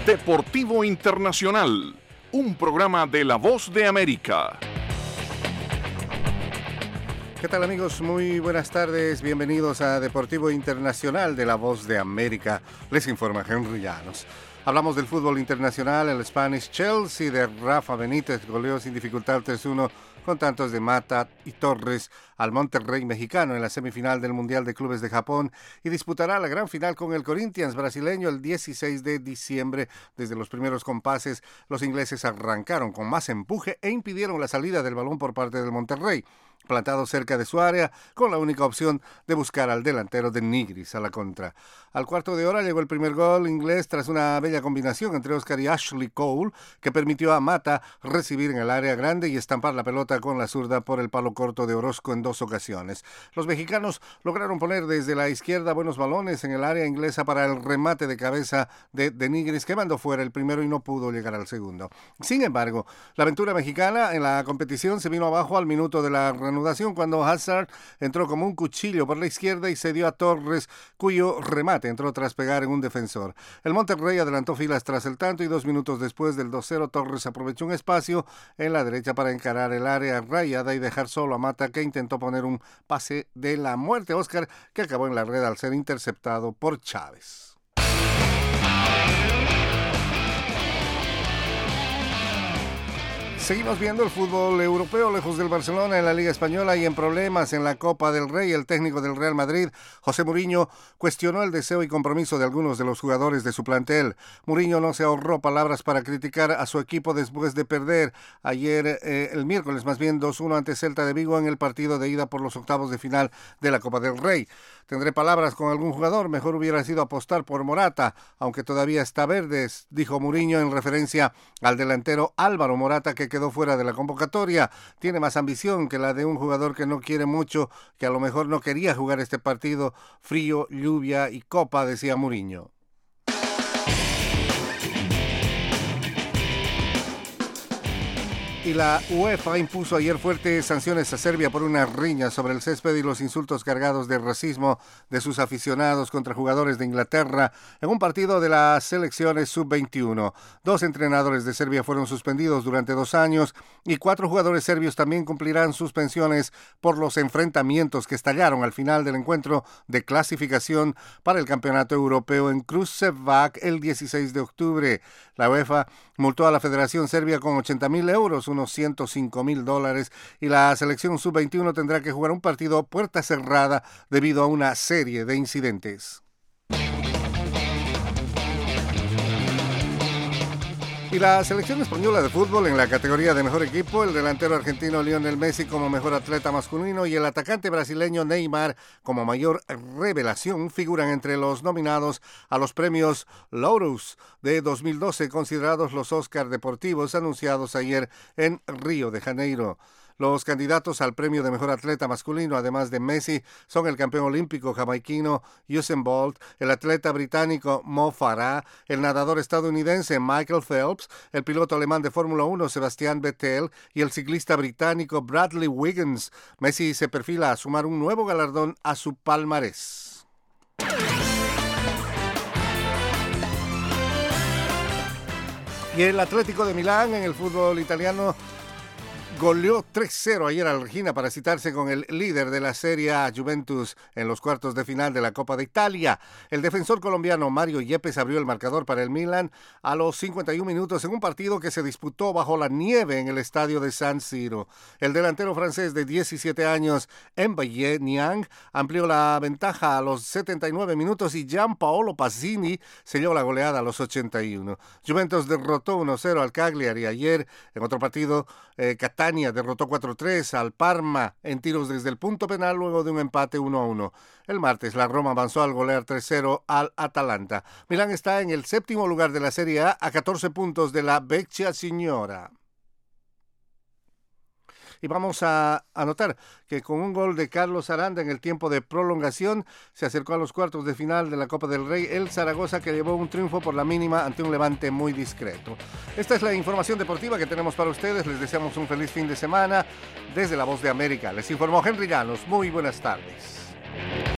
Deportivo Internacional, un programa de La Voz de América. ¿Qué tal, amigos? Muy buenas tardes. Bienvenidos a Deportivo Internacional de La Voz de América. Les informa Henry Llanos. Hablamos del fútbol internacional. El Spanish Chelsea de Rafa Benítez goleó sin dificultad 3-1 con tantos de Mata y Torres al Monterrey mexicano en la semifinal del Mundial de Clubes de Japón y disputará la gran final con el Corinthians brasileño el 16 de diciembre. Desde los primeros compases, los ingleses arrancaron con más empuje e impidieron la salida del balón por parte del Monterrey, plantado cerca de su área, con la única opción de buscar al delantero de Nigris a la contra. Al cuarto de hora llegó el primer gol inglés tras una bella combinación entre Oscar y Ashley Cole, que permitió a Mata recibir en el área grande y estampar la pelota con la zurda por el palo corto de Orozco en 2 ocasiones. Los mexicanos lograron poner desde la izquierda buenos balones en el área inglesa para el remate de cabeza de Nigris, que mandó fuera el primero y no pudo llegar al segundo. Sin embargo, la aventura mexicana en la competición se vino abajo al minuto de la reanudación cuando Hazard entró como un cuchillo por la izquierda y cedió a Torres, cuyo remate entró tras pegar en un defensor. El Monterrey adelantó filas tras el tanto y 2 minutos después del 2-0 Torres aprovechó un espacio en la derecha para encarar el área rayada y dejar solo a Mata, que intentó poner un pase de la muerte a Oscar, que acabó en la red al ser interceptado por Chávez. Seguimos viendo el fútbol europeo lejos del Barcelona en la Liga Española y en problemas en la Copa del Rey. El técnico del Real Madrid, José Mourinho, cuestionó el deseo y compromiso de algunos de los jugadores de su plantel. Mourinho no se ahorró palabras para criticar a su equipo después de perder ayer, el miércoles más bien, 2-1 ante Celta de Vigo en el partido de ida por los octavos de final de la Copa del Rey. Tendré palabras con algún jugador, mejor hubiera sido apostar por Morata, aunque todavía está verde, dijo Mourinho en referencia al delantero Álvaro Morata, que quedó fuera de la convocatoria. Tiene más ambición que la de un jugador que no quiere mucho, que a lo mejor no quería jugar este partido, frío, lluvia y copa, decía Mourinho. Y la UEFA impuso ayer fuertes sanciones a Serbia por una riña sobre el césped y los insultos cargados de racismo de sus aficionados contra jugadores de Inglaterra en un partido de las selecciones sub-21. 2 entrenadores de Serbia fueron suspendidos durante 2 años y 4 jugadores serbios también cumplirán suspensiones por los enfrentamientos que estallaron al final del encuentro de clasificación para el Campeonato Europeo en Kruševac el 16 de octubre. La UEFA multó a la Federación Serbia con 80.000 euros, unos $105.000, y la selección sub-21 tendrá que jugar un partido a puerta cerrada debido a una serie de incidentes. Y la selección española de fútbol en la categoría de mejor equipo, el delantero argentino Lionel Messi como mejor atleta masculino y el atacante brasileño Neymar como mayor revelación figuran entre los nominados a los premios Lotus de 2012, considerados los Oscar deportivos anunciados ayer en Río de Janeiro. Los candidatos al premio de mejor atleta masculino, además de Messi, son el campeón olímpico jamaiquino Usain Bolt, el atleta británico Mo Farah, el nadador estadounidense Michael Phelps, el piloto alemán de Fórmula 1 Sebastian Vettel y el ciclista británico Bradley Wiggins. Messi se perfila a sumar un nuevo galardón a su palmarés. Y el Atlético de Milán en el fútbol italiano goleó 3-0 ayer a Regina para citarse con el líder de la Serie A, Juventus, en los cuartos de final de la Copa de Italia. El defensor colombiano Mario Yepes abrió el marcador para el Milan a los 51 minutos en un partido que se disputó bajo la nieve en el estadio de San Siro. El delantero francés de 17 años, Mbaye Niang, amplió la ventaja a los 79 minutos y Gianpaolo Pazzini selló la goleada a los 81. Juventus derrotó 1-0 al Cagliari ayer en otro partido. Catania derrotó 4-3 al Parma en tiros desde el punto penal luego de un empate 1-1. El martes la Roma avanzó al golear 3-0 al Atalanta. Milán está en el 7º lugar de la Serie A 14 puntos de la Vecchia Signora. Y vamos a anotar que con un gol de Carlos Aranda en el tiempo de prolongación se acercó a los cuartos de final de la Copa del Rey el Zaragoza, que llevó un triunfo por la mínima ante un Levante muy discreto. Esta es la información deportiva que tenemos para ustedes. Les deseamos un feliz fin de semana desde La Voz de América. Les informó Henry Llanos. Muy buenas tardes.